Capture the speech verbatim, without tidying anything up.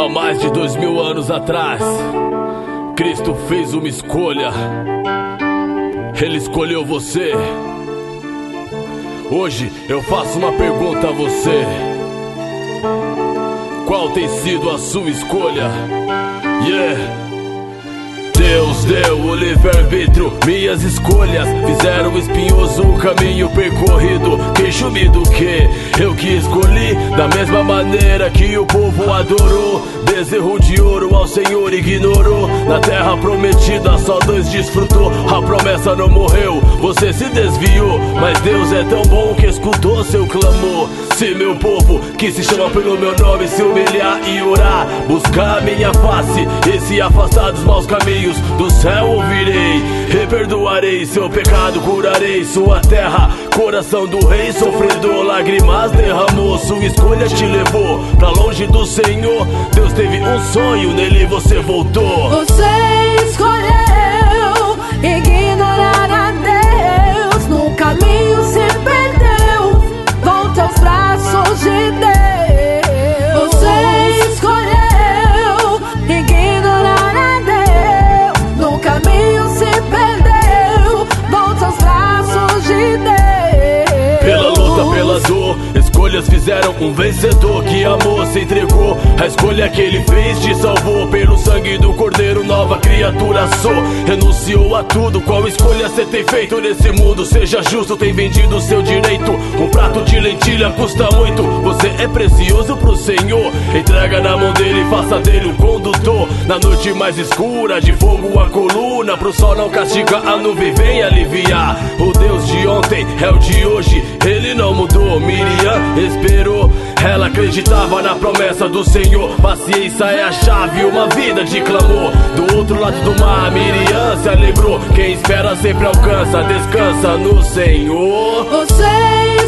Há mais de dois mil anos atrás, Cristo fez uma escolha. Ele escolheu você. Hoje eu faço uma pergunta a você: qual tem sido a sua escolha? Yeah. Deus deu o livre-arbítrio, minhas escolhas fizeram espinhoso o caminho percorrido. Queixo do que eu que escolhi, da mesma maneira que o povo adorou. Bezerro de ouro ao Senhor ignorou. Na terra prometida só dois desfrutou. A promessa não morreu, você se desviou, mas Deus é tão bom que escutou seu clamor. Se meu povo, que se chama pelo meu nome, se humilhar e orar, buscar minha face e se afastar dos maus caminhos, do céu ouvirei e perdoarei seu pecado, curarei sua terra. Coração do rei sofredor, lágrimas derramou, sua escolha te levou pra longe do Senhor. Deus teve um sonho, nele você voltou. Você escolheu ignorar a Deus, no caminho se perdeu, volta aos braços de Deus. Você escolheu ignorar a Deus, no caminho se perdeu, volta aos braços de Deus. Pela luta, pela dor, escolhas fizeram um vencedor que amou, se entregou. A escolha que ele fez te salvou. Pelo sangue do Cordeiro, nova criatura sou. Renunciou a tudo, qual escolha cê tem feito nesse mundo? Seja justo, tem vendido seu direito. Um prato de lentilha custa muito, você é precioso pro Senhor. Entrega na mão dele e faça dele um condutor. Na noite mais escura, de fogo a coluna, pro sol não castiga, a nuvem vem aliviar. O Deus de ontem é o de hoje, ele não mudou. Miriam esperou, ela acreditava na promessa do Senhor. Paciência é a chave, uma vida de clamor. Do outro lado do mar, Miriam se alegrou. Quem espera sempre alcança, descansa no Senhor. Você